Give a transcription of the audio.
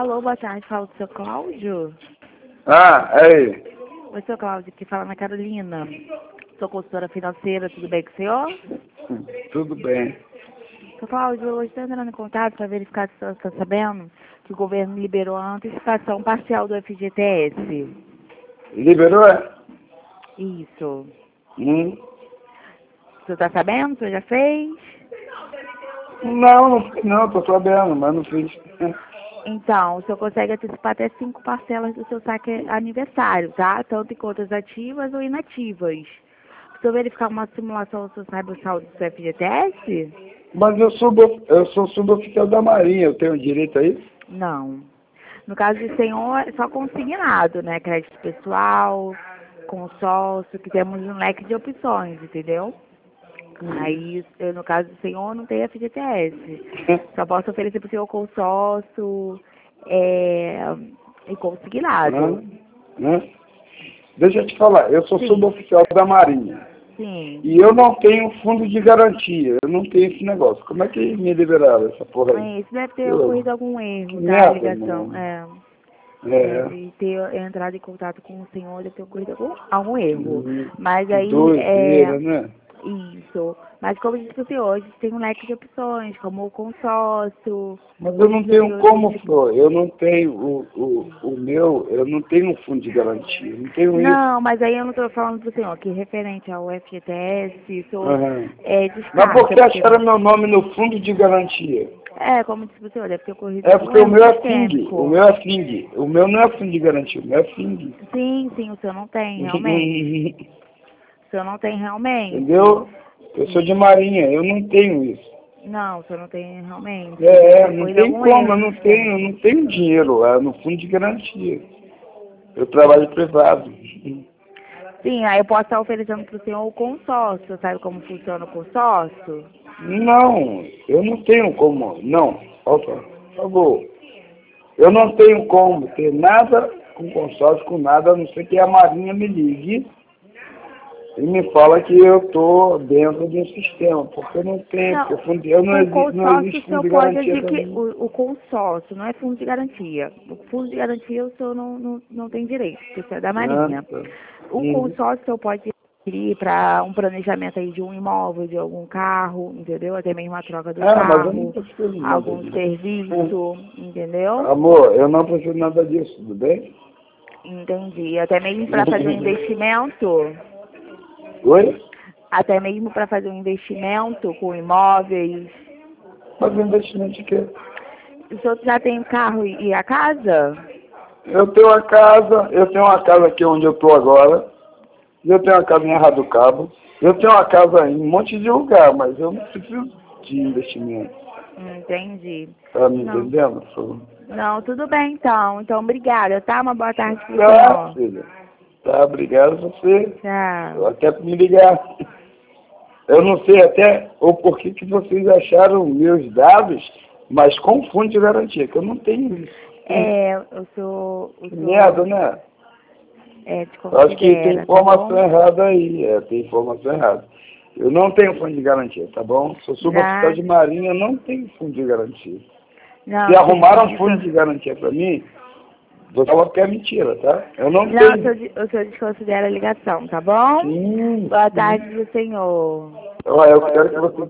Alô, boa tarde, fala do seu Cláudio. Aí. Oi, seu Cláudio, aqui fala na Carolina. Sou consultora financeira, tudo bem com o senhor? Tudo bem. Seu Cláudio, hoje estou entrando em contato para verificar se o senhor está sabendo que o governo liberou a antecipação parcial do FGTS. Liberou, é? Isso. Hum. O senhor está sabendo? O senhor já fez? Não, tô sabendo, mas não fiz. Então, o senhor consegue antecipar até 5 parcelas do seu saque aniversário, tá? Tanto em contas ativas ou inativas. Se o senhor verificar uma simulação, o senhor sabe o saldo do seu FGTS? Mas eu sou suboficial da Marinha, eu tenho direito a isso? Não. No caso do senhor, é só consignado, né? Crédito pessoal, consórcio, que temos um leque de opções, entendeu? Aí, no caso do senhor, não tem FGTS. Só posso oferecer para o senhor consórcio e consignado. Deixa eu te falar, eu sou Sim. suboficial da Marinha. Sim. E eu não tenho fundo de garantia, eu não tenho esse negócio. Como é que me liberaram essa porra aí? Isso deve ter ocorrido algum erro, tá? Merda, Ligação. mano. Deve ter entrado em contato com o senhor, deve ter ocorrido algum erro. Mas aí, Doideira, né? isso. Mas como eu disse para o senhor, a gente tem um leque de opções, como o consórcio. Mas eu não tenho como, pô. Eu não tenho eu não tenho um fundo de garantia. Não tenho isso. Não, mas aí eu não estou falando para o senhor, que referente ao FGTS, isso descarta. Mas por que acharam meu nome no fundo de garantia? Como disse para o senhor, deve ter ocorrido Porque o meu é FING. sistêmico. O meu é FING. O meu não é fundo de garantia, o meu é FING. Sim, o senhor não tem, realmente. O senhor não tem realmente. Entendeu? Eu sou de Marinha, eu não tenho isso. Não, o senhor não tem realmente. Não tem como, eu não tenho dinheiro lá no fundo de garantia. Eu trabalho privado. Sim, aí eu posso estar oferecendo para o senhor o consórcio. Sabe como funciona o consórcio? Não, eu não tenho como. Não, opa, por favor. Eu não tenho como ter nada com consórcio, com nada, a não ser que a Marinha me ligue e me fala que eu estou dentro de um sistema, porque eu não tenho, porque não existe fundo de garantia para mim. O consórcio não é fundo de garantia. O fundo de garantia o senhor não tem direito, porque isso é da Marinha. O consórcio o senhor pode adquirir para um planejamento aí de um imóvel, de algum carro, entendeu? Até mesmo a troca do carro, algum serviço, entendeu? Amor, eu não preciso nada disso, tudo bem? Entendi. Até mesmo para fazer um investimento. Oi? Até mesmo para fazer um investimento com imóveis. Mas investimento de quê? O senhor já tem o carro e a casa? Eu tenho uma casa aqui onde eu estou agora. Eu tenho uma casa em Arrado do Cabo. Eu tenho uma casa em um monte de lugar, mas eu não preciso de investimento. Entendi. Tá me entendendo? Não, tudo bem então. Então, obrigada, tá? Uma boa tarde para o senhor. Filha. Tá, obrigado a você. Tchau. Até por me ligar. Eu não sei até o porquê que vocês acharam meus dados, mas com fundo de garantia, que eu não tenho isso. O senhor... Merda, né? Acho que tem informação errada aí. Tem informação errada. Eu não tenho fundo de garantia, tá bom? Sou suboficial de Marinha, não tenho fundo de garantia. Se arrumaram fundo de garantia para mim, vou falar que é mentira, tá? Eu não tenho. O senhor desconsidera a ligação, tá bom? Boa tarde do senhor. Eu quero que você